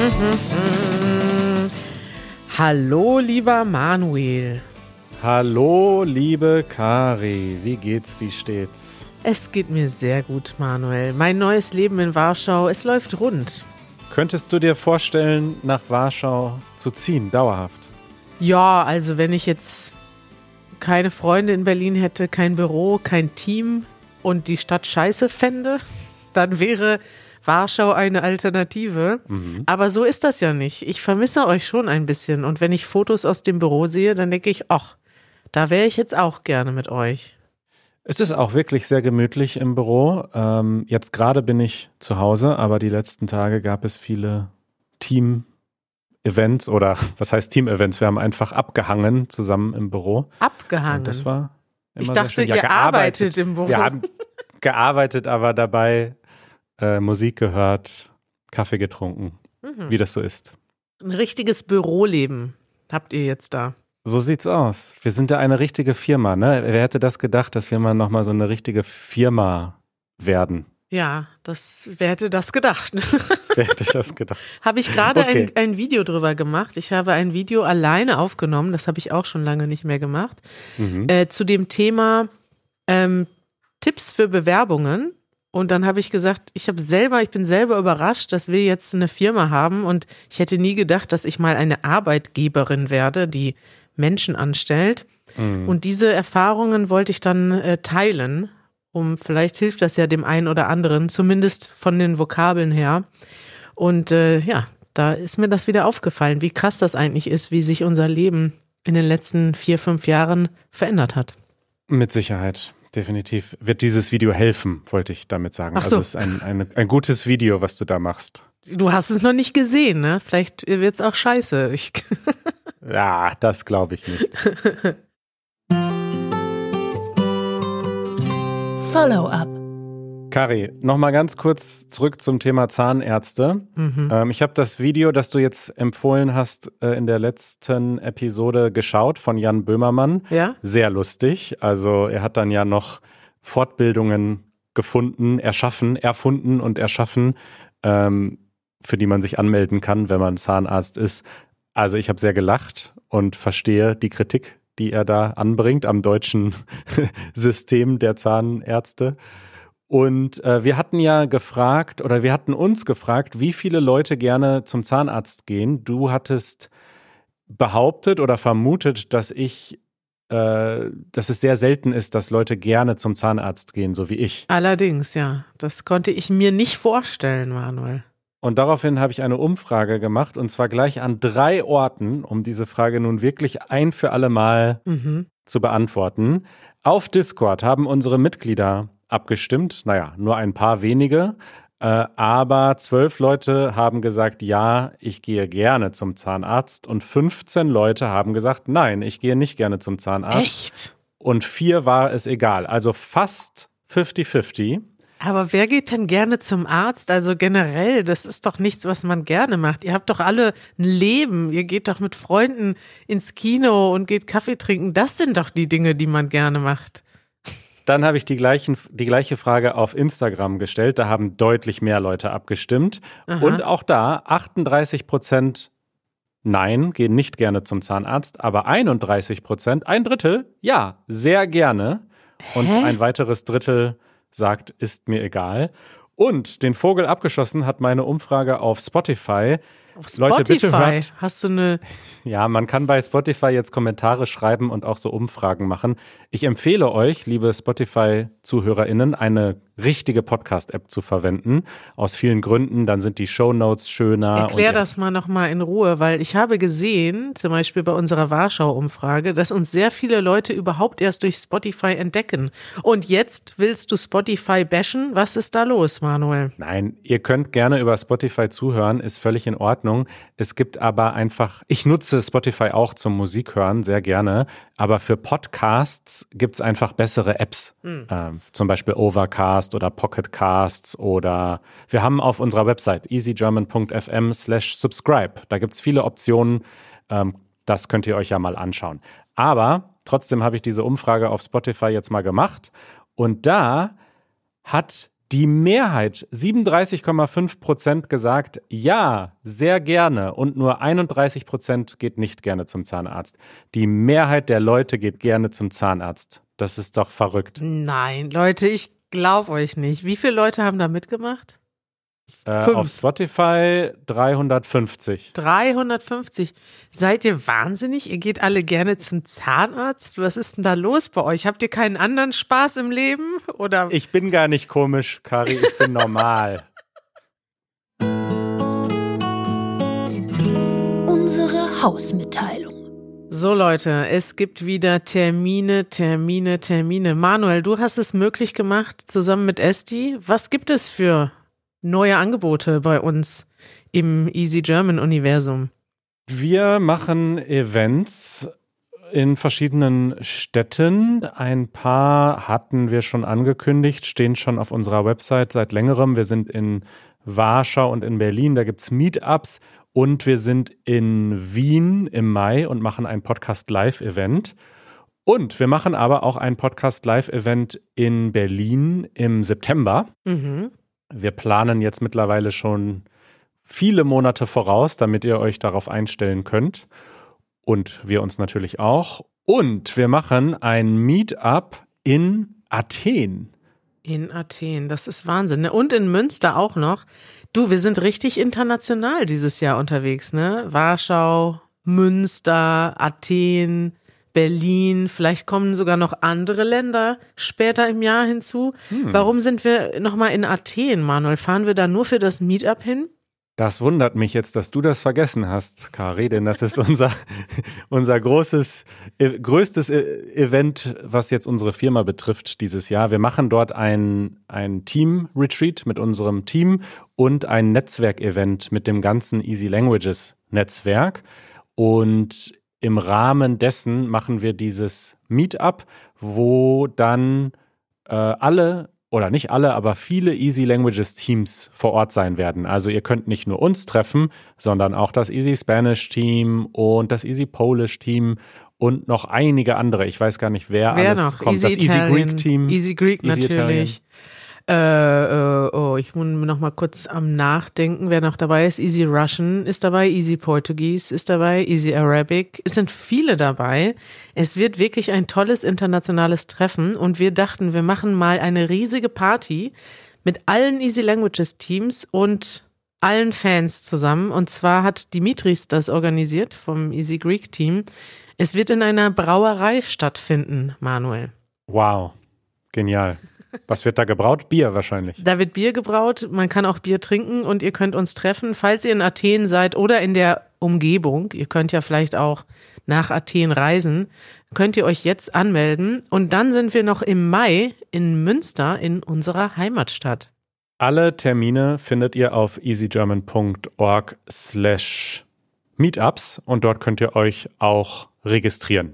Hallo, lieber Manuel. Hallo, liebe Kari. Wie geht's, wie steht's? Es geht mir sehr gut, Manuel. Mein neues Leben in Warschau, es läuft rund. Könntest du dir vorstellen, nach Warschau zu ziehen, dauerhaft? Ja, also wenn ich jetzt keine Freunde in Berlin hätte, kein Büro, kein Team und die Stadt scheiße fände, dann wäre Warschau eine Alternative. Aber so ist das ja nicht. Ich vermisse euch schon ein bisschen. Und wenn ich Fotos aus dem Büro sehe, dann denke ich, ach, da wäre ich jetzt auch gerne mit euch. Es ist auch wirklich sehr gemütlich im Büro. Jetzt gerade bin ich zu Hause, aber die letzten Tage gab es viele Team-Events oder was heißt Team-Events? Wir haben einfach abgehangen zusammen im Büro. Abgehangen? Und das war immer ich dachte, sehr schön. Ja, ihr arbeitet im Büro. Wir haben gearbeitet, aber dabei Musik gehört, Kaffee getrunken, wie das so ist. Ein richtiges Büroleben habt ihr jetzt da. So sieht's aus. Wir sind ja eine richtige Firma, ne? Wer hätte das gedacht, dass wir mal nochmal so eine richtige Firma werden? Ja, wer hätte das gedacht? Wer hätte das gedacht? Habe ich gerade Okay. ein Video drüber gemacht. Ich habe ein Video alleine aufgenommen, das habe ich auch schon lange nicht mehr gemacht, zu dem Thema Tipps für Bewerbungen. Und dann habe ich gesagt, ich bin selber überrascht, dass wir jetzt eine Firma haben und ich hätte nie gedacht, dass ich mal eine Arbeitgeberin werde, die Menschen anstellt. Und diese Erfahrungen wollte ich dann teilen, vielleicht hilft das ja dem einen oder anderen, zumindest von den Vokabeln her. Und da ist mir das wieder aufgefallen, wie krass das eigentlich ist, wie sich unser Leben in den letzten 4-5 Jahren verändert hat. Mit Sicherheit. Definitiv wird dieses Video helfen, wollte ich damit sagen. Ach so. Also es ist ein gutes Video, was du da machst. Du hast es noch nicht gesehen, ne? Vielleicht wird es auch scheiße. Ja, das glaube ich nicht. Follow-up. Kari, nochmal ganz kurz zurück zum Thema Zahnärzte. Ich habe das Video, das du jetzt empfohlen hast, in der letzten Episode geschaut von Jan Böhmermann. Ja? Sehr lustig. Also er hat dann ja noch Fortbildungen erfunden und erschaffen, für die man sich anmelden kann, wenn man Zahnarzt ist. Also ich habe sehr gelacht und verstehe die Kritik, die er da anbringt am deutschen System der Zahnärzte. Und wir hatten uns gefragt, wie viele Leute gerne zum Zahnarzt gehen. Du hattest behauptet oder vermutet, dass es sehr selten ist, dass Leute gerne zum Zahnarzt gehen, so wie ich. Allerdings, ja. Das konnte ich mir nicht vorstellen, Manuel. Und daraufhin habe ich eine Umfrage gemacht, und zwar gleich an 3 Orten, um diese Frage nun wirklich ein für alle Mal zu beantworten. Auf Discord haben unsere Mitglieder abgestimmt, nur ein paar wenige, aber 12 Leute haben gesagt, ja, ich gehe gerne zum Zahnarzt, und 15 Leute haben gesagt, nein, ich gehe nicht gerne zum Zahnarzt. Echt? Und 4 war es egal, also fast 50-50. Aber wer geht denn gerne zum Arzt? Also generell, das ist doch nichts, was man gerne macht. Ihr habt doch alle ein Leben. Ihr geht doch mit Freunden ins Kino und geht Kaffee trinken. Das sind doch die Dinge, die man gerne macht. Dann habe ich die gleiche Frage auf Instagram gestellt. Da haben deutlich mehr Leute abgestimmt. Aha. Und auch da 38% nein, gehen nicht gerne zum Zahnarzt. Aber 31%, ein Drittel, ja, sehr gerne. Und ein weiteres Drittel sagt, ist mir egal. Und den Vogel abgeschossen hat meine Umfrage auf Spotify. Auf Spotify? Leute, bitte hört. Hast du eine... Ja, man kann bei Spotify jetzt Kommentare schreiben und auch so Umfragen machen. Ich empfehle euch, liebe Spotify-ZuhörerInnen, eine richtige Podcast-App zu verwenden. Aus vielen Gründen, dann sind die Shownotes schöner. Erklär das mal nochmal in Ruhe, weil ich habe gesehen, zum Beispiel bei unserer Warschau-Umfrage, dass uns sehr viele Leute überhaupt erst durch Spotify entdecken. Und jetzt willst du Spotify bashen? Was ist da los, Manuel? Nein, ihr könnt gerne über Spotify zuhören, ist völlig in Ordnung. Es gibt aber einfach, ich nutze Spotify auch zum Musikhören, sehr gerne, aber für Podcasts gibt es einfach bessere Apps, zum Beispiel Overcast oder Pocket Casts, oder wir haben auf unserer Website easygerman.fm/subscribe, da gibt es viele Optionen, das könnt ihr euch ja mal anschauen. Aber trotzdem habe ich diese Umfrage auf Spotify jetzt mal gemacht, und da hat Die Mehrheit, 37,5% gesagt, ja, sehr gerne und nur 31% geht nicht gerne zum Zahnarzt. Die Mehrheit der Leute geht gerne zum Zahnarzt. Das ist doch verrückt. Nein, Leute, ich glaube euch nicht. Wie viele Leute haben da mitgemacht? Auf Spotify 350. 350. Seid ihr wahnsinnig? Ihr geht alle gerne zum Zahnarzt? Was ist denn da los bei euch? Habt ihr keinen anderen Spaß im Leben? Oder? Ich bin gar nicht komisch, Kari, ich bin normal. Unsere Hausmitteilung. So Leute, es gibt wieder Termine. Manuel, du hast es möglich gemacht, zusammen mit Esti. Was gibt es für neue Angebote bei uns im Easy German Universum? Wir machen Events in verschiedenen Städten. Ein paar hatten wir schon angekündigt, stehen schon auf unserer Website seit längerem. Wir sind in Warschau und in Berlin, da gibt es Meetups. Und wir sind in Wien im Mai und machen ein Podcast-Live-Event. Und wir machen aber auch ein Podcast-Live-Event in Berlin im September. Wir planen jetzt mittlerweile schon viele Monate voraus, damit ihr euch darauf einstellen könnt. Und wir uns natürlich auch. Und wir machen ein Meetup in Athen. In Athen, das ist Wahnsinn. Ne? Und in Münster auch noch. Du, wir sind richtig international dieses Jahr unterwegs, ne? Warschau, Münster, Athen, Berlin, vielleicht kommen sogar noch andere Länder später im Jahr hinzu. Warum sind wir nochmal in Athen, Manuel? Fahren wir da nur für das Meetup hin? Das wundert mich jetzt, dass du das vergessen hast, Kari, denn das ist unser größtes Event, was jetzt unsere Firma betrifft dieses Jahr. Wir machen dort ein Team-Retreat mit unserem Team und ein Netzwerkevent mit dem ganzen Easy Languages Netzwerk. Und im Rahmen dessen machen wir dieses Meetup, wo dann alle oder nicht alle, aber viele Easy Languages Teams vor Ort sein werden. Also ihr könnt nicht nur uns treffen, sondern auch das Easy Spanish Team und das Easy Polish Team und noch einige andere. Ich weiß gar nicht, wer alles noch? kommt. Easy das Italien, Easy Greek Team. Easy Greek Easy natürlich. Ich muss noch mal kurz am Nachdenken, wer noch dabei ist. Easy Russian ist dabei, Easy Portuguese ist dabei, Easy Arabic. Es sind viele dabei. Es wird wirklich ein tolles internationales Treffen und wir dachten, wir machen mal eine riesige Party mit allen Easy Languages Teams und allen Fans zusammen. Und zwar hat Dimitris das organisiert vom Easy Greek Team. Es wird in einer Brauerei stattfinden, Manuel. Wow, genial. Was wird da gebraut? Bier wahrscheinlich. Da wird Bier gebraut, man kann auch Bier trinken und ihr könnt uns treffen, falls ihr in Athen seid oder in der Umgebung. Ihr könnt ja vielleicht auch nach Athen reisen, könnt ihr euch jetzt anmelden. Und dann sind wir noch im Mai in Münster in unserer Heimatstadt. Alle Termine findet ihr auf easygerman.org/meetups und dort könnt ihr euch auch registrieren.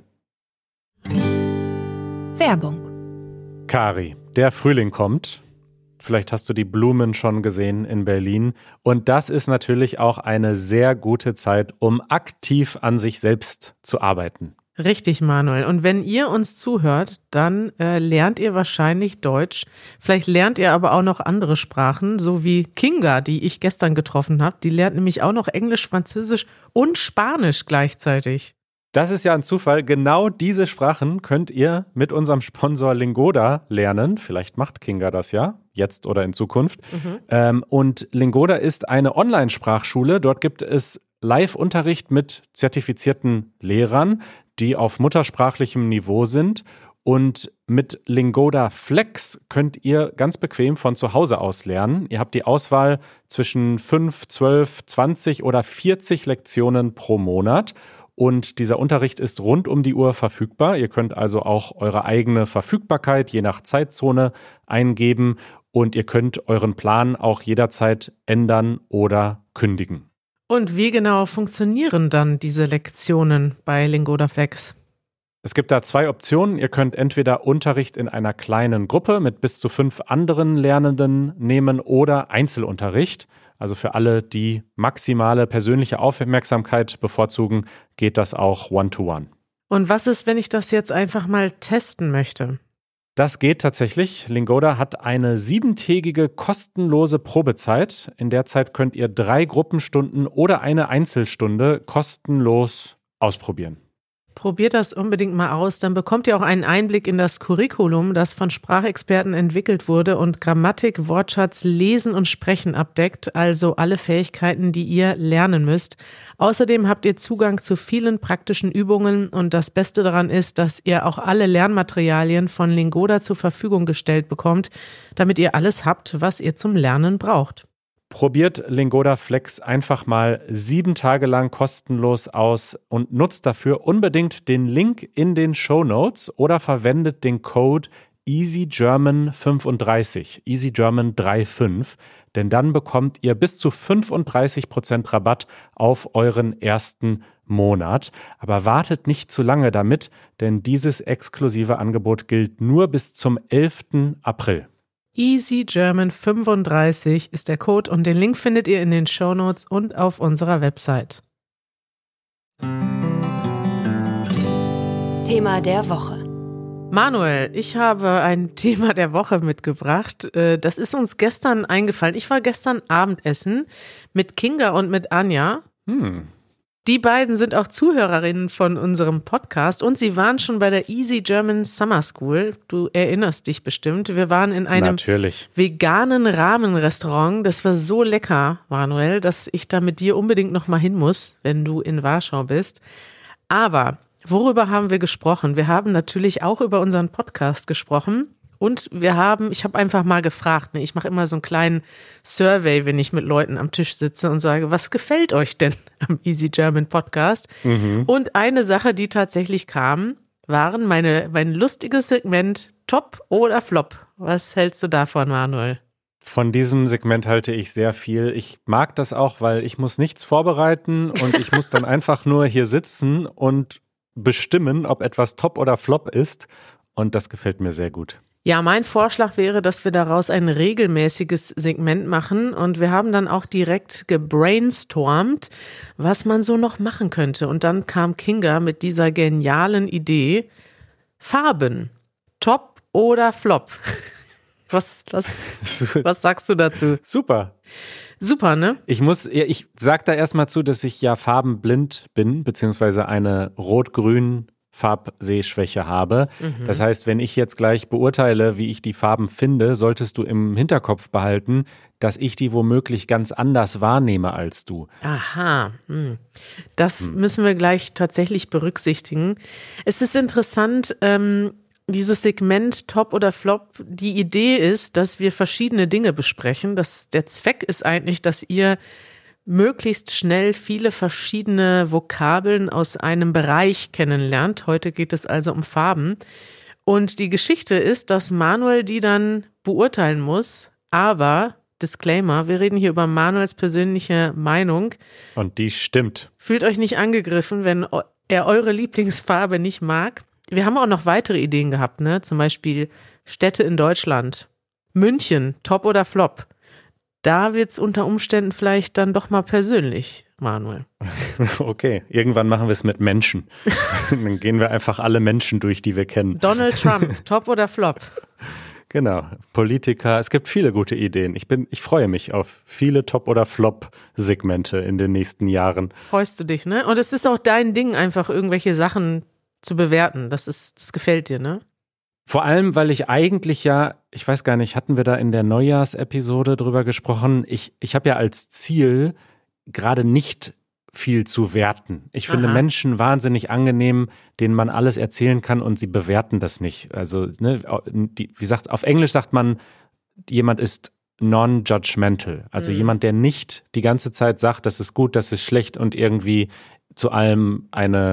Werbung. Kari, der Frühling kommt. Vielleicht hast du die Blumen schon gesehen in Berlin. Und das ist natürlich auch eine sehr gute Zeit, um aktiv an sich selbst zu arbeiten. Richtig, Manuel. Und wenn ihr uns zuhört, dann lernt ihr wahrscheinlich Deutsch. Vielleicht lernt ihr aber auch noch andere Sprachen, so wie Kinga, die ich gestern getroffen habe. Die lernt nämlich auch noch Englisch, Französisch und Spanisch gleichzeitig. Das ist ja ein Zufall. Genau diese Sprachen könnt ihr mit unserem Sponsor Lingoda lernen. Vielleicht macht Kinga das ja, jetzt oder in Zukunft. Und Lingoda ist eine Online-Sprachschule. Dort gibt es Live-Unterricht mit zertifizierten Lehrern, die auf muttersprachlichem Niveau sind. Und mit Lingoda Flex könnt ihr ganz bequem von zu Hause aus lernen. Ihr habt die Auswahl zwischen 5, 12, 20 oder 40 Lektionen pro Monat. Und dieser Unterricht ist rund um die Uhr verfügbar. Ihr könnt also auch eure eigene Verfügbarkeit je nach Zeitzone eingeben und ihr könnt euren Plan auch jederzeit ändern oder kündigen. Und wie genau funktionieren dann diese Lektionen bei Lingoda Flex? Es gibt da 2 Optionen. Ihr könnt entweder Unterricht in einer kleinen Gruppe mit bis zu 5 anderen Lernenden nehmen oder Einzelunterricht. Also für alle, die maximale persönliche Aufmerksamkeit bevorzugen, geht das auch One-to-One. Und was ist, wenn ich das jetzt einfach mal testen möchte? Das geht tatsächlich. Lingoda hat eine 7-tägige kostenlose Probezeit. In der Zeit könnt ihr 3 Gruppenstunden oder eine Einzelstunde kostenlos ausprobieren. Probiert das unbedingt mal aus, dann bekommt ihr auch einen Einblick in das Curriculum, das von Sprachexperten entwickelt wurde und Grammatik, Wortschatz, Lesen und Sprechen abdeckt, also alle Fähigkeiten, die ihr lernen müsst. Außerdem habt ihr Zugang zu vielen praktischen Übungen und das Beste daran ist, dass ihr auch alle Lernmaterialien von Lingoda zur Verfügung gestellt bekommt, damit ihr alles habt, was ihr zum Lernen braucht. Probiert Lingoda Flex einfach mal 7 Tage lang kostenlos aus und nutzt dafür unbedingt den Link in den Shownotes oder verwendet den Code EasyGerman35, EasyGerman35, denn dann bekommt ihr bis zu 35% Rabatt auf euren ersten Monat. Aber wartet nicht zu lange damit, denn dieses exklusive Angebot gilt nur bis zum 11. April. EasyGerman35 ist der Code und den Link findet ihr in den Shownotes und auf unserer Website. Thema der Woche. Manuel, ich habe ein Thema der Woche mitgebracht. Das ist uns gestern eingefallen. Ich war gestern Abendessen mit Kinga und mit Anja. Die beiden sind auch Zuhörerinnen von unserem Podcast und sie waren schon bei der Easy German Summer School. Du erinnerst dich bestimmt. Wir waren in einem veganen Rahmenrestaurant. Das war so lecker, Manuel, dass ich da mit dir unbedingt noch mal hin muss, wenn du in Warschau bist. Aber worüber haben wir gesprochen? Wir haben natürlich auch über unseren Podcast gesprochen. Und ich habe einfach mal gefragt, ich mache immer so einen kleinen Survey, wenn ich mit Leuten am Tisch sitze und sage, was gefällt euch denn am Easy German Podcast? Und eine Sache, die tatsächlich kam, waren mein lustiges Segment Top oder Flop. Was hältst du davon, Manuel? Von diesem Segment halte ich sehr viel. Ich mag das auch, weil ich muss nichts vorbereiten und ich muss dann einfach nur hier sitzen und bestimmen, ob etwas Top oder Flop ist. Und das gefällt mir sehr gut. Ja, mein Vorschlag wäre, dass wir daraus ein regelmäßiges Segment machen und wir haben dann auch direkt gebrainstormt, was man so noch machen könnte. Und dann kam Kinga mit dieser genialen Idee, Farben, Top oder Flop. Was sagst du dazu? Super. Super, ne? Ich sag da erstmal zu, dass ich ja farbenblind bin, beziehungsweise eine rot-grün Farbsehschwäche habe. Das heißt, wenn ich jetzt gleich beurteile, wie ich die Farben finde, solltest du im Hinterkopf behalten, dass ich die womöglich ganz anders wahrnehme als du. Aha, das müssen wir gleich tatsächlich berücksichtigen. Es ist interessant, dieses Segment Top oder Flop, die Idee ist, dass wir verschiedene Dinge besprechen. Der Zweck ist eigentlich, dass ihr möglichst schnell viele verschiedene Vokabeln aus einem Bereich kennenlernt. Heute geht es also um Farben. Und die Geschichte ist, dass Manuel die dann beurteilen muss. Aber, Disclaimer, wir reden hier über Manuels persönliche Meinung. Und die stimmt. Fühlt euch nicht angegriffen, wenn er eure Lieblingsfarbe nicht mag. Wir haben auch noch weitere Ideen gehabt, ne? Zum Beispiel Städte in Deutschland. München, Top oder Flop? Da wird es unter Umständen vielleicht dann doch mal persönlich, Manuel. Okay, irgendwann machen wir es mit Menschen. Dann gehen wir einfach alle Menschen durch, die wir kennen. Donald Trump, Top oder Flop? Genau, Politiker. Es gibt viele gute Ideen. Ich freue mich auf viele Top- oder Flop-Segmente in den nächsten Jahren. Freust du dich, ne? Und es ist auch dein Ding, einfach irgendwelche Sachen zu bewerten. Das gefällt dir, ne? Vor allem, weil ich eigentlich ich weiß gar nicht, hatten wir da in der Neujahrsepisode drüber gesprochen? Ich habe ja als Ziel, gerade nicht viel zu werten. Ich finde Menschen wahnsinnig angenehm, denen man alles erzählen kann und sie bewerten das nicht. Also, ne, auf Englisch sagt man, jemand ist non-judgmental. Also jemand, der nicht die ganze Zeit sagt, das ist gut, das ist schlecht und irgendwie zu allem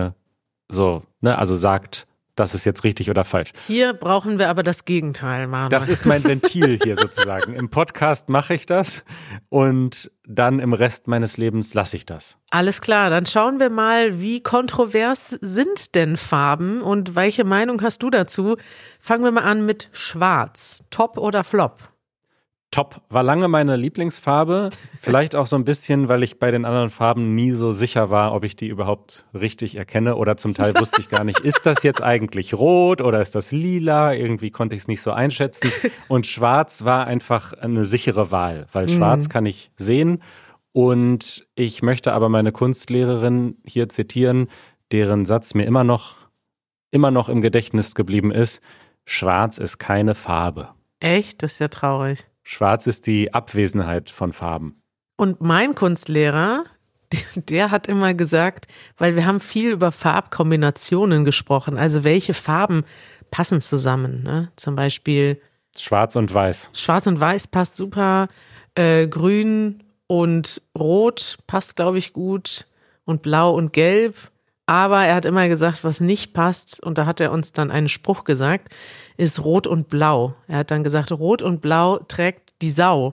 also sagt, das ist jetzt richtig oder falsch. Hier brauchen wir aber das Gegenteil, Manuel. Das ist mein Ventil hier sozusagen. Im Podcast mache ich das und dann im Rest meines Lebens lasse ich das. Alles klar, dann schauen wir mal, wie kontrovers sind denn Farben und welche Meinung hast du dazu? Fangen wir mal an mit Schwarz. Top oder Flop? Top. War lange meine Lieblingsfarbe. Vielleicht auch so ein bisschen, weil ich bei den anderen Farben nie so sicher war, ob ich die überhaupt richtig erkenne. Oder zum Teil wusste ich gar nicht, ist das jetzt eigentlich rot oder ist das lila? Irgendwie konnte ich es nicht so einschätzen. Und schwarz war einfach eine sichere Wahl, weil schwarz kann ich sehen. Und ich möchte aber meine Kunstlehrerin hier zitieren, deren Satz mir immer noch im Gedächtnis geblieben ist. Schwarz ist keine Farbe. Echt? Das ist ja traurig. Schwarz ist die Abwesenheit von Farben. Und mein Kunstlehrer, der hat immer gesagt, weil wir haben viel über Farbkombinationen gesprochen, also welche Farben passen zusammen, ne? Zum Beispiel Schwarz und Weiß. Schwarz und Weiß passt super, Grün und Rot passt, glaube ich, gut und Blau und Gelb. Aber er hat immer gesagt, was nicht passt, und da hat er uns dann einen Spruch gesagt, ist Rot und Blau. Er hat dann gesagt, Rot und Blau trägt die Sau.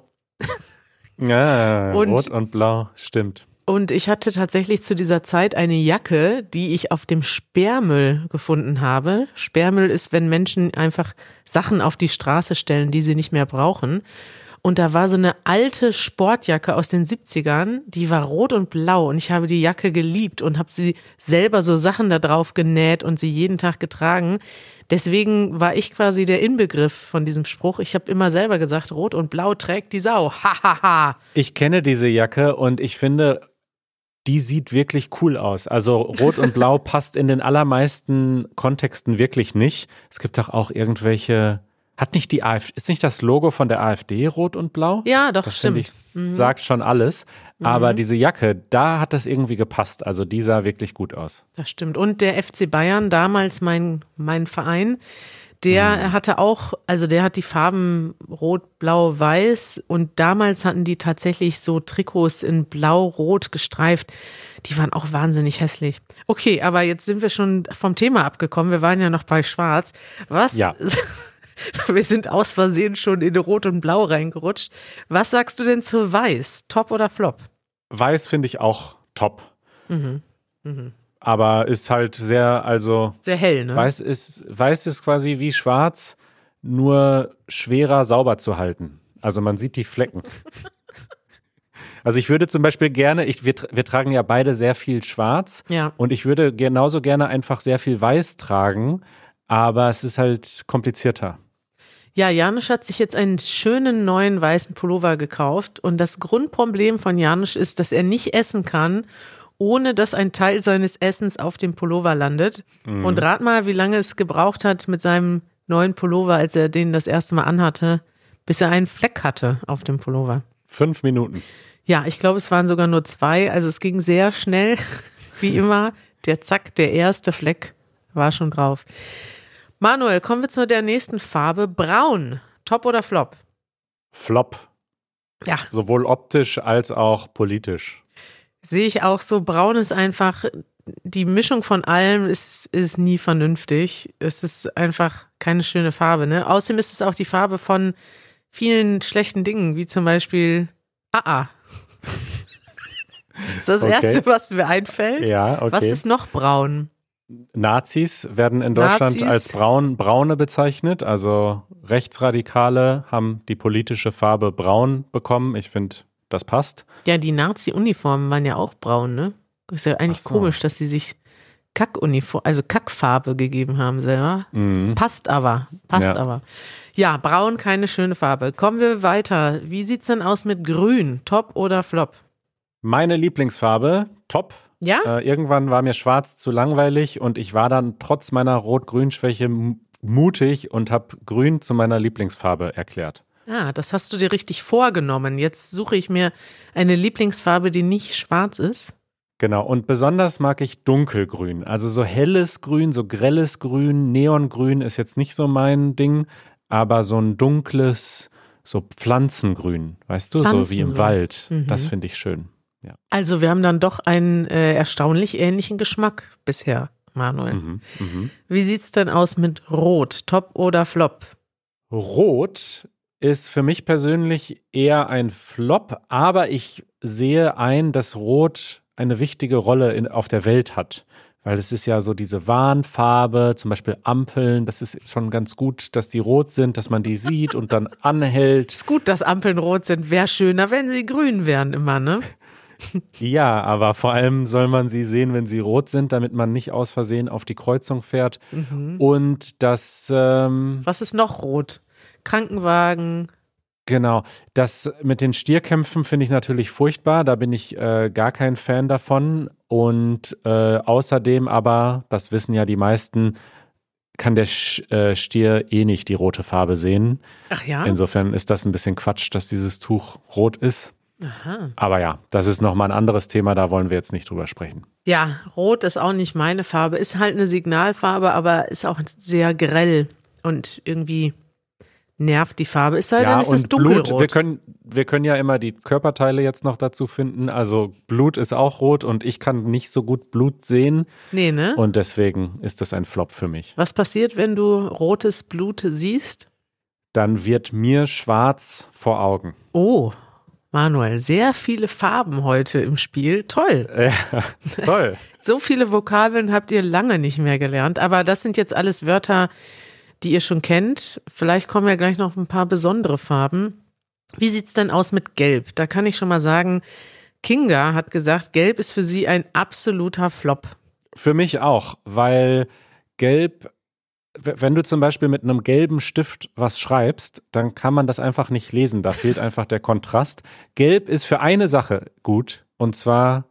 Ja, Rot und Blau, stimmt. Und ich hatte tatsächlich zu dieser Zeit eine Jacke, die ich auf dem Sperrmüll gefunden habe. Sperrmüll ist, wenn Menschen einfach Sachen auf die Straße stellen, die sie nicht mehr brauchen. Und da war so eine alte Sportjacke aus den 70ern, die war rot und blau, und ich habe die Jacke geliebt und habe sie selber so Sachen da drauf genäht und sie jeden Tag getragen. Deswegen war ich quasi der Inbegriff von diesem Spruch. Ich habe immer selber gesagt, rot und blau trägt die Sau. Ha, ha, ha. Ich kenne diese Jacke und ich finde, die sieht wirklich cool aus. Also Rot und Blau passt in den allermeisten Kontexten wirklich nicht. Es gibt doch auch irgendwelche, hat nicht die AfD, ist nicht das Logo von der AfD Rot und Blau? Ja, doch, das stimmt. Das finde ich, sagt schon alles. Aber diese Jacke, da hat das irgendwie gepasst. Also die sah wirklich gut aus. Das stimmt. Und der FC Bayern, damals mein Verein, der hatte auch, also der hat die Farben Rot, Blau, Weiß, und damals hatten die tatsächlich so Trikots in Blau-Rot gestreift. Die waren auch wahnsinnig hässlich. Okay, aber jetzt sind wir schon vom Thema abgekommen. Wir waren ja noch bei Schwarz. Was? Ja. Wir sind aus Versehen schon in Rot und Blau reingerutscht. Was sagst du denn zu Weiß? Top oder Flop? Weiß finde ich auch top. Aber ist halt sehr hell, ne? Weiß ist quasi wie schwarz, nur schwerer sauber zu halten. Also man sieht die Flecken. Also ich würde zum Beispiel gerne, wir tragen ja beide sehr viel schwarz, ja. Und ich würde genauso gerne einfach sehr viel weiß tragen, aber es ist halt komplizierter. Ja, Janusz hat sich jetzt einen schönen neuen weißen Pullover gekauft, und das Grundproblem von Janusz ist, dass er nicht essen kann, ohne dass ein Teil seines Essens auf dem Pullover landet. Und rat mal, wie lange es gebraucht hat mit seinem neuen Pullover, als er den das erste Mal anhatte, bis er einen Fleck hatte auf dem Pullover. 5 Minuten. Ja, ich glaube, es waren sogar nur 2. Also es ging sehr schnell, wie immer. Der erste Fleck war schon drauf. Manuel, kommen wir zu der nächsten Farbe. Braun. Top oder Flop? Flop. Ja. Sowohl optisch als auch politisch. Sehe ich auch so. Braun ist einfach, die Mischung von allem ist nie vernünftig. Es ist einfach keine schöne Farbe, ne? Außerdem ist es auch die Farbe von vielen schlechten Dingen, wie zum Beispiel AA. Das ist das Erste, was mir einfällt. Ja, okay. Was ist noch braun? Nazis werden in Deutschland als Braune bezeichnet. Also Rechtsradikale haben die politische Farbe braun bekommen. Ich finde, das passt. Ja, die Nazi-Uniformen waren ja auch braun, ne? Ist ja eigentlich komisch, dass sie sich Kackfarbe gegeben haben selber. Passt aber. Ja, braun, keine schöne Farbe. Kommen wir weiter. Wie sieht's denn aus mit Grün? Top oder Flop? Meine Lieblingsfarbe, top. Ja? Irgendwann war mir schwarz zu langweilig und ich war dann trotz meiner Rot-Grün-Schwäche mutig und habe Grün zu meiner Lieblingsfarbe erklärt. Ah, das hast du dir richtig vorgenommen. Jetzt suche ich mir eine Lieblingsfarbe, die nicht schwarz ist. Genau, und besonders mag ich dunkelgrün. Also so helles Grün, so grelles Grün, Neongrün ist jetzt nicht so mein Ding, aber so ein dunkles, so Pflanzengrün, weißt du, so wie im Wald. Das finde ich schön. Ja. Also wir haben dann doch einen erstaunlich ähnlichen Geschmack bisher, Manuel. Wie sieht's denn aus mit Rot? Top oder Flop? Rot ist für mich persönlich eher ein Flop, aber ich sehe ein, dass Rot eine wichtige Rolle auf der Welt hat. weil es ist ja so diese Warnfarbe, zum Beispiel Ampeln, das ist schon ganz gut, dass die rot sind, dass man die sieht und dann anhält. Ist gut, dass Ampeln rot sind. Wäre schöner, wenn sie grün wären immer, ne? Ja, aber vor allem soll man sie sehen, wenn sie rot sind, damit man nicht aus Versehen auf die Kreuzung fährt. Und das Was ist noch rot? Krankenwagen. Genau, das mit den Stierkämpfen finde ich natürlich furchtbar, da bin ich gar kein Fan davon und außerdem aber, das wissen ja die meisten, kann der Stier eh nicht die rote Farbe sehen. Ach ja? Insofern ist das ein bisschen Quatsch, dass dieses Tuch rot ist. Aha. Aber ja, das ist nochmal ein anderes Thema, da wollen wir jetzt nicht drüber sprechen. Ja, rot ist auch nicht meine Farbe, ist halt eine Signalfarbe, aber ist auch sehr grell und irgendwie nervt die Farbe. Es sei denn, es ist dunkelrot. Blut, wir können ja immer die Körperteile jetzt noch dazu finden. Also Blut ist auch rot und ich kann nicht so gut Blut sehen. Nee, ne? Und deswegen ist das ein Flop für mich. Was passiert, wenn du rotes Blut siehst? Dann wird mir schwarz vor Augen. Oh, Manuel, sehr viele Farben heute im Spiel. Toll. Ja, toll. So viele Vokabeln habt ihr lange nicht mehr gelernt. Aber das sind jetzt alles Wörter, die ihr schon kennt. Vielleicht kommen ja gleich noch ein paar besondere Farben. Wie sieht's denn aus mit Gelb? Da kann ich schon mal sagen, Kinga hat gesagt, Gelb ist für sie ein absoluter Flop. Für mich auch, weil Gelb, wenn du zum Beispiel mit einem gelben Stift was schreibst, dann kann man das einfach nicht lesen. Da fehlt einfach der Kontrast. Gelb ist für eine Sache gut, und zwar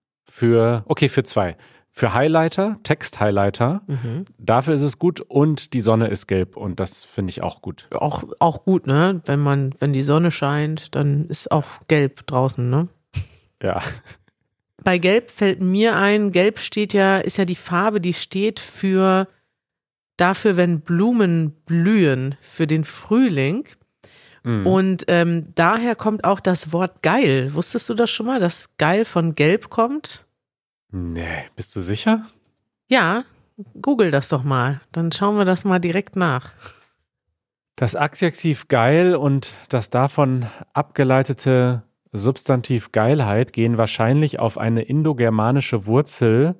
für zwei. Für Highlighter, Text-Highlighter, dafür ist es gut und die Sonne ist gelb und das finde ich auch gut. Auch gut, ne? Wenn die Sonne scheint, dann ist auch gelb draußen, ne? Ja. Bei Gelb fällt mir ein, Gelb ist ja die Farbe, die steht dafür, wenn Blumen blühen, für den Frühling. Und daher kommt auch das Wort geil. Wusstest du das schon mal, dass geil von Gelb kommt? Nee, bist du sicher? Ja, google das doch mal. Dann schauen wir das mal direkt nach. Das Adjektiv geil und das davon abgeleitete Substantiv Geilheit gehen wahrscheinlich auf eine indogermanische Wurzel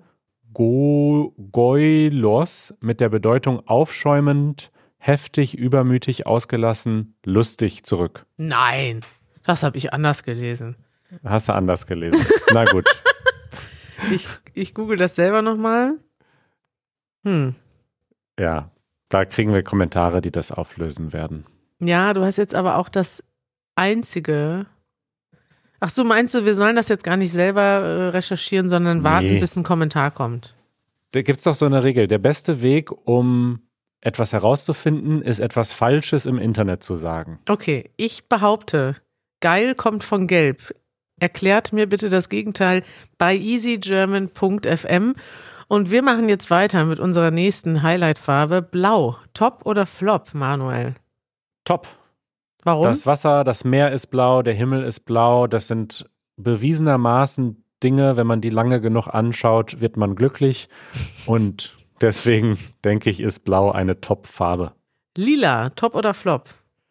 goilos mit der Bedeutung aufschäumend, heftig, übermütig, ausgelassen, lustig zurück. Nein, das habe ich anders gelesen. Hast du anders gelesen? Na gut. Ich google das selber nochmal. Ja, da kriegen wir Kommentare, die das auflösen werden. Ja, du hast jetzt aber auch das einzige. Ach so, meinst du, wir sollen das jetzt gar nicht selber recherchieren, sondern warten, bis ein Kommentar kommt? Da gibt es doch so eine Regel. Der beste Weg, um etwas herauszufinden, ist etwas Falsches im Internet zu sagen. Okay, ich behaupte, geil kommt von gelb. Erklärt mir bitte das Gegenteil bei easygerman.fm. Und wir machen jetzt weiter mit unserer nächsten Highlight-Farbe. Blau. Top oder Flop, Manuel? Top. Warum? Das Wasser, das Meer ist blau, der Himmel ist blau. Das sind bewiesenermaßen Dinge, wenn man die lange genug anschaut, wird man glücklich. Und deswegen denke ich, ist Blau eine Top-Farbe. Lila. Top oder Flop?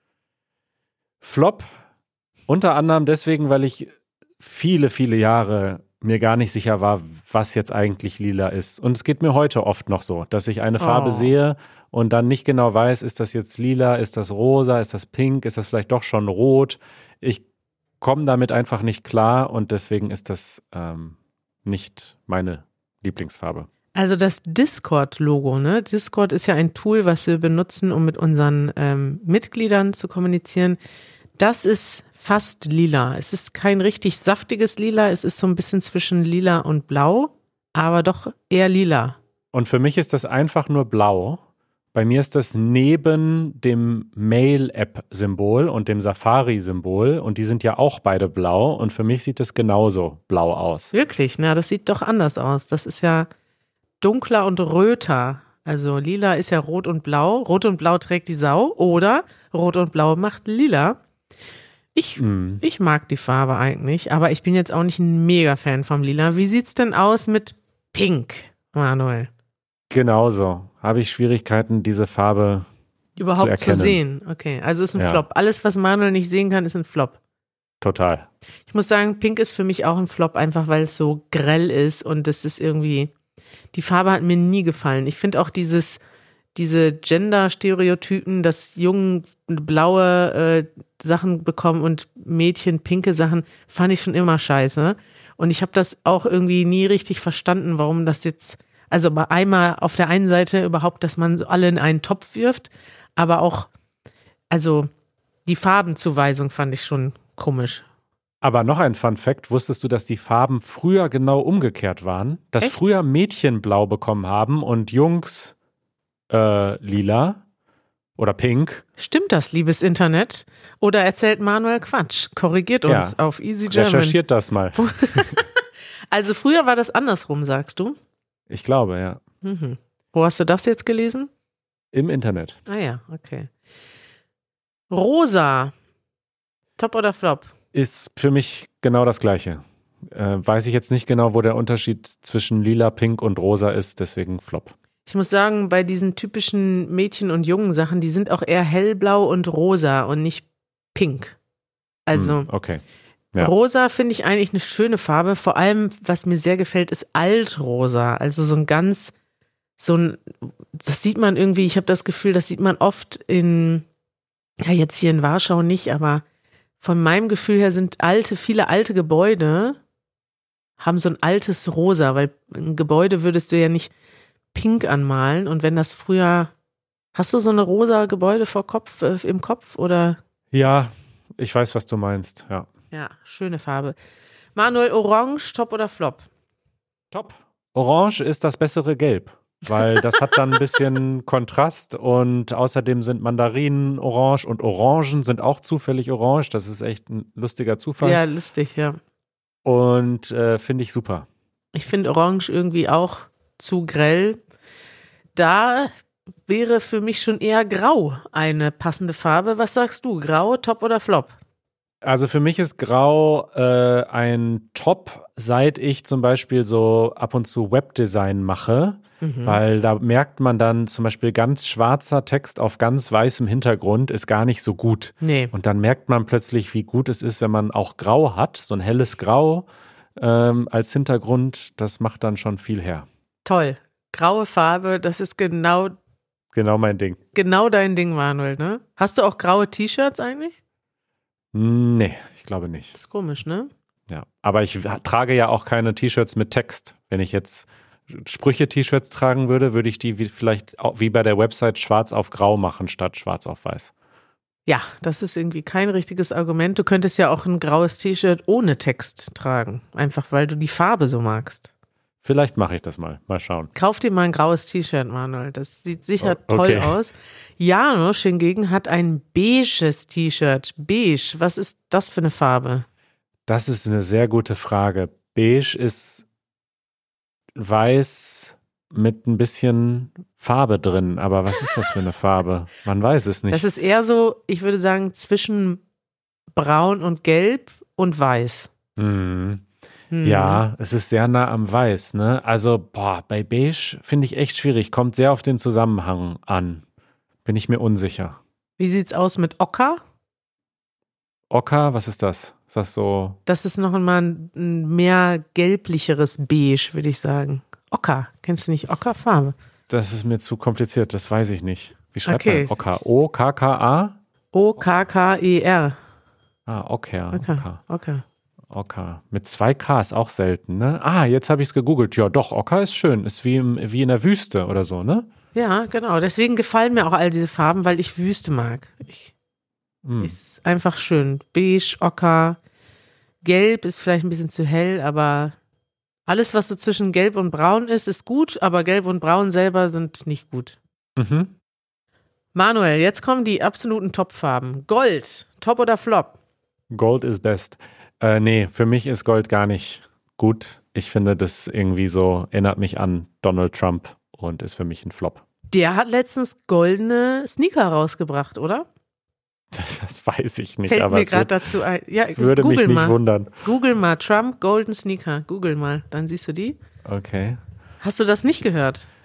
Flop. Unter anderem deswegen, weil ich viele, viele Jahre mir gar nicht sicher war, was jetzt eigentlich lila ist. Und es geht mir heute oft noch so, dass ich eine Farbe sehe und dann nicht genau weiß, ist das jetzt lila, ist das rosa, ist das pink, ist das vielleicht doch schon rot. Ich komme damit einfach nicht klar und deswegen ist das nicht meine Lieblingsfarbe. Also das Discord-Logo, ne? Discord ist ja ein Tool, was wir benutzen, um mit unseren Mitgliedern zu kommunizieren. Das ist fast lila. Es ist kein richtig saftiges Lila. Es ist so ein bisschen zwischen lila und blau, aber doch eher lila. Und für mich ist das einfach nur blau. Bei mir ist das neben dem Mail-App-Symbol und dem Safari-Symbol und die sind ja auch beide blau und für mich sieht das genauso blau aus. Wirklich? Na, das sieht doch anders aus. Das ist ja dunkler und röter. Also lila ist ja rot und blau. Rot und blau trägt die Sau oder rot und blau macht lila. Ich mag die Farbe eigentlich, aber ich bin jetzt auch nicht ein Mega-Fan vom Lila. Wie sieht's denn aus mit Pink, Manuel? Genauso. Habe ich Schwierigkeiten, diese Farbe überhaupt zu sehen. Okay, also ist ein Flop. Alles, was Manuel nicht sehen kann, ist ein Flop. Total. Ich muss sagen, Pink ist für mich auch ein Flop, einfach weil es so grell ist und das ist irgendwie, die Farbe hat mir nie gefallen. Ich finde auch diese Gender-Stereotypen, dass Jungen blaue Sachen bekommen und Mädchen pinke Sachen, fand ich schon immer scheiße. Und ich habe das auch irgendwie nie richtig verstanden, warum das jetzt, also einmal auf der einen Seite überhaupt, dass man alle in einen Topf wirft, aber auch, also die Farbenzuweisung fand ich schon komisch. Aber noch ein Fun Fact, wusstest du, dass die Farben früher genau umgekehrt waren? Dass Echt? früher Mädchen blau bekommen haben und Jungs lila oder pink. Stimmt das, liebes Internet? Oder erzählt Manuel Quatsch? Korrigiert uns auf Easy German. Recherchiert das mal. Also früher war das andersrum, sagst du? Ich glaube, ja. Mhm. Wo hast du das jetzt gelesen? Im Internet. Ah ja, okay. Rosa. Top oder Flop? Ist für mich genau das Gleiche. Weiß ich jetzt nicht genau, wo der Unterschied zwischen lila, pink und rosa ist, deswegen Flop. Ich muss sagen, bei diesen typischen Mädchen- und Jungen-Sachen, die sind auch eher hellblau und rosa und nicht pink. Also okay. Ja. Rosa finde ich eigentlich eine schöne Farbe. Vor allem, was mir sehr gefällt, ist Altrosa. Also das sieht man irgendwie, ich habe das Gefühl, das sieht man oft jetzt hier in Warschau nicht, aber von meinem Gefühl her sind viele alte Gebäude haben so ein altes Rosa, weil ein Gebäude würdest du ja nicht pink anmalen und wenn das früher, hast du so eine rosa Gebäude im Kopf oder? Ja, ich weiß, was du meinst, ja. Ja, schöne Farbe. Manuel, Orange, Top oder Flop? Top. Orange ist das bessere Gelb, weil das hat dann ein bisschen Kontrast und außerdem sind Mandarinen orange und Orangen sind auch zufällig orange. Das ist echt ein lustiger Zufall. Ja, lustig, ja. Und finde ich super. Ich finde Orange irgendwie auch zu grell. Da wäre für mich schon eher Grau eine passende Farbe. Was sagst du? Grau, Top oder Flop? Also für mich ist Grau ein Top, seit ich zum Beispiel so ab und zu Webdesign mache, weil da merkt man dann zum Beispiel ganz schwarzer Text auf ganz weißem Hintergrund ist gar nicht so gut. Nee. Und dann merkt man plötzlich, wie gut es ist, wenn man auch Grau hat, so ein helles Grau als Hintergrund, das macht dann schon viel her. Toll. Graue Farbe, das ist genau mein Ding. Genau dein Ding, Manuel, ne? Hast du auch graue T-Shirts eigentlich? Nee, ich glaube nicht. Das ist komisch, ne? Ja, aber ich trage ja auch keine T-Shirts mit Text. Wenn ich jetzt Sprüche-T-Shirts tragen würde, würde ich die vielleicht auch wie bei der Website schwarz auf grau machen, statt schwarz auf weiß. Ja, das ist irgendwie kein richtiges Argument. Du könntest ja auch ein graues T-Shirt ohne Text tragen. Einfach, weil du die Farbe so magst. Vielleicht mache ich das mal. Mal schauen. Kauf dir mal ein graues T-Shirt, Manuel. Das sieht sicher toll aus. Janusz hingegen hat ein beiges T-Shirt. Beige, was ist das für eine Farbe? Das ist eine sehr gute Frage. Beige ist weiß mit ein bisschen Farbe drin. Aber was ist das für eine Farbe? Man weiß es nicht. Das ist eher so, ich würde sagen, zwischen braun und gelb und weiß. Ja, es ist sehr nah am Weiß, ne? Also, bei Beige finde ich echt schwierig. Kommt sehr auf den Zusammenhang an. Bin ich mir unsicher. Wie sieht's aus mit Ocker? Ocker, was ist das? Ist das so? Das ist noch mal ein mehr gelblicheres Beige, würde ich sagen. Ocker. Kennst du nicht Ockerfarbe? Das ist mir zu kompliziert, das weiß ich nicht. Wie schreibt Okay. man Ocker? O-K-K-A? O-K-K-E-R. Ocker. Okay. Ocker. Mit 2 Ks auch selten, ne? Jetzt habe ich es gegoogelt. Ja, doch, Ocker ist schön. Ist wie in der Wüste oder so, ne? Ja, genau. Deswegen gefallen mir auch all diese Farben, weil ich Wüste mag. Ist einfach schön. Beige, Ocker, Gelb ist vielleicht ein bisschen zu hell, aber alles, was so zwischen Gelb und Braun ist gut, aber Gelb und Braun selber sind nicht gut. Manuel, jetzt kommen die absoluten Top-Farben. Gold, Top oder Flop? Gold is best. Nee, für mich ist Gold gar nicht gut. Ich finde, das irgendwie so erinnert mich an Donald Trump und ist für mich ein Flop. Der hat letztens goldene Sneaker rausgebracht, oder? Das weiß ich nicht, Fällt aber mir es gerade dazu ein. Ja, würde mich nicht wundern. Google mal Trump Golden Sneaker. Google mal, dann siehst du die. Okay. Hast du das nicht gehört?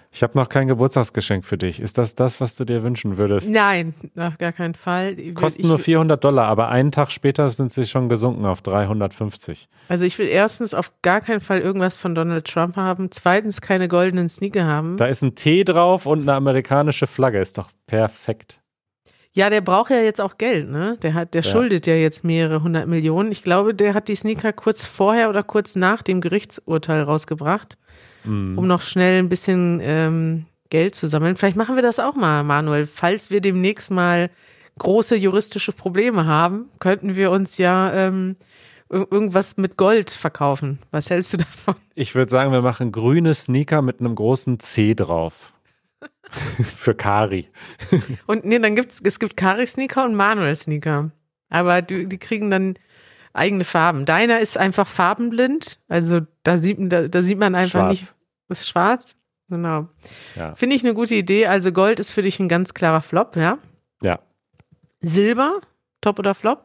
Ich habe noch kein Geburtstagsgeschenk für dich. Ist das, was du dir wünschen würdest? Nein, auf gar keinen Fall. Kosten nur $400, aber einen Tag später sind sie schon gesunken auf 350. Also ich will erstens auf gar keinen Fall irgendwas von Donald Trump haben. Zweitens keine goldenen Sneaker haben. Da ist ein T drauf und eine amerikanische Flagge. Ist doch perfekt. Ja, der braucht ja jetzt auch Geld, ne? Der schuldet ja jetzt mehrere 100 Millionen. Ich glaube, der hat die Sneaker kurz vorher oder kurz nach dem Gerichtsurteil rausgebracht, um noch schnell ein bisschen Geld zu sammeln. Vielleicht machen wir das auch mal, Manuel. Falls wir demnächst mal große juristische Probleme haben, könnten wir uns ja irgendwas mit Gold verkaufen. Was hältst du davon? Ich würde sagen, wir machen grüne Sneaker mit einem großen C drauf. Für Kari. Und nee, es gibt Kari-Sneaker und Manuel-Sneaker. Aber die kriegen dann eigene Farben. Deiner ist einfach farbenblind. Also da sieht man einfach schwarz. nicht. Ist schwarz? Genau. Ja. Finde ich eine gute Idee. Also Gold ist für dich ein ganz klarer Flop, ja? Ja. Silber? Top oder Flop?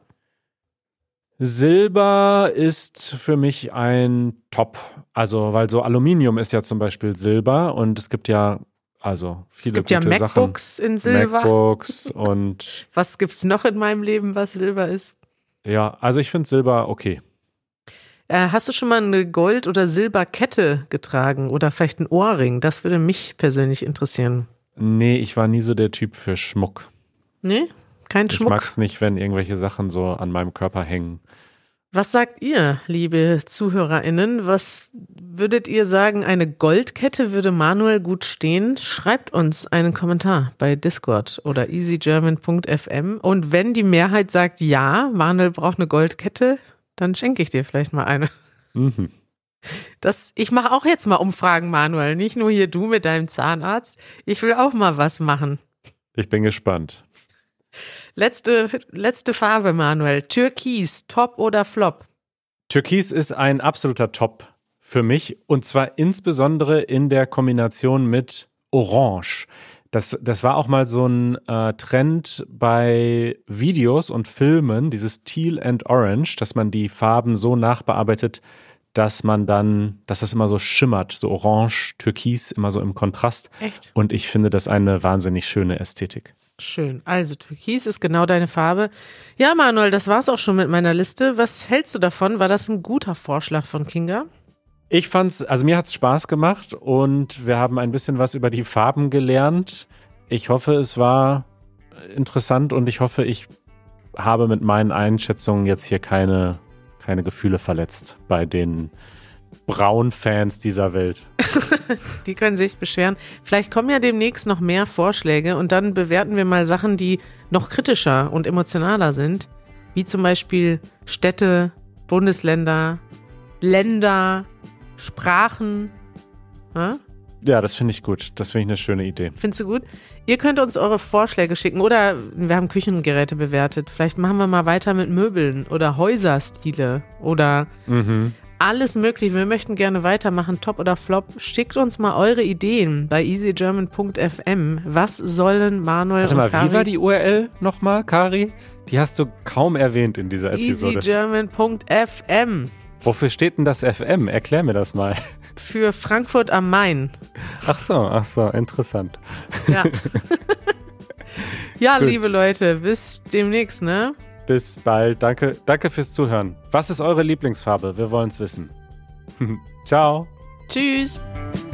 Silber ist für mich ein Top. Also, weil so Aluminium ist ja zum Beispiel Silber und es gibt ja viele gute ja MacBooks Sachen. in Silber. MacBooks und Was gibt's noch in meinem Leben, was Silber ist? ja, also ich finde Silber okay. Hast du schon mal eine Gold- oder Silberkette getragen oder vielleicht ein Ohrring? Das würde mich persönlich interessieren. Nee, ich war nie so der Typ für Schmuck. Nee? Kein Ich Schmuck? mag es nicht, wenn irgendwelche Sachen so an meinem Körper hängen. Was sagt ihr, liebe ZuhörerInnen? Was würdet ihr sagen, eine Goldkette würde Manuel gut stehen? Schreibt uns einen Kommentar bei Discord oder easygerman.fm. Und wenn die Mehrheit sagt, ja, Manuel braucht eine Goldkette, dann schenke ich dir vielleicht mal eine. Mhm. Ich mache auch jetzt mal Umfragen, Manuel. Nicht nur hier du mit deinem Zahnarzt. Ich will auch mal was machen. Ich bin gespannt. Letzte Farbe, Manuel. Türkis, Top oder Flop? Türkis ist ein absoluter Top für mich und zwar insbesondere in der Kombination mit Orange. Das war auch mal so ein Trend bei Videos und Filmen, dieses Teal and Orange, dass man die Farben so nachbearbeitet, dass das immer so schimmert, so orange, türkis, immer so im Kontrast. Echt? Und ich finde das eine wahnsinnig schöne Ästhetik. Schön. Also Türkis ist genau deine Farbe. Ja, Manuel, das war's auch schon mit meiner Liste. Was hältst du davon? War das ein guter Vorschlag von Kinga? Mir hat's Spaß gemacht und wir haben ein bisschen was über die Farben gelernt. Ich hoffe, es war interessant und ich hoffe, ich habe mit meinen Einschätzungen jetzt hier keine Gefühle verletzt bei den Braun-Fans dieser Welt. Die können sich beschweren. Vielleicht kommen ja demnächst noch mehr Vorschläge und dann bewerten wir mal Sachen, die noch kritischer und emotionaler sind. Wie zum Beispiel Städte, Bundesländer, Länder, Sprachen. Ja, das finde ich gut. Das finde ich eine schöne Idee. Findest du gut? Ihr könnt uns eure Vorschläge schicken oder wir haben Küchengeräte bewertet. Vielleicht machen wir mal weiter mit Möbeln oder Häuserstile oder alles mögliche. Wir möchten gerne weitermachen, Top oder Flop. Schickt uns mal eure Ideen bei easygerman.fm. Was sollen Manuel Warte und mal, Kari? wie war die URL nochmal, Kari? Die hast du kaum erwähnt in dieser Episode. easygerman.fm. Wofür steht denn das FM? Erklär mir das mal. Für Frankfurt am Main. Ach so, interessant. Ja, ja Gut. liebe Leute, bis demnächst, ne? Bis bald. Danke fürs Zuhören. Was ist eure Lieblingsfarbe? Wir wollen es wissen. Ciao. Tschüss.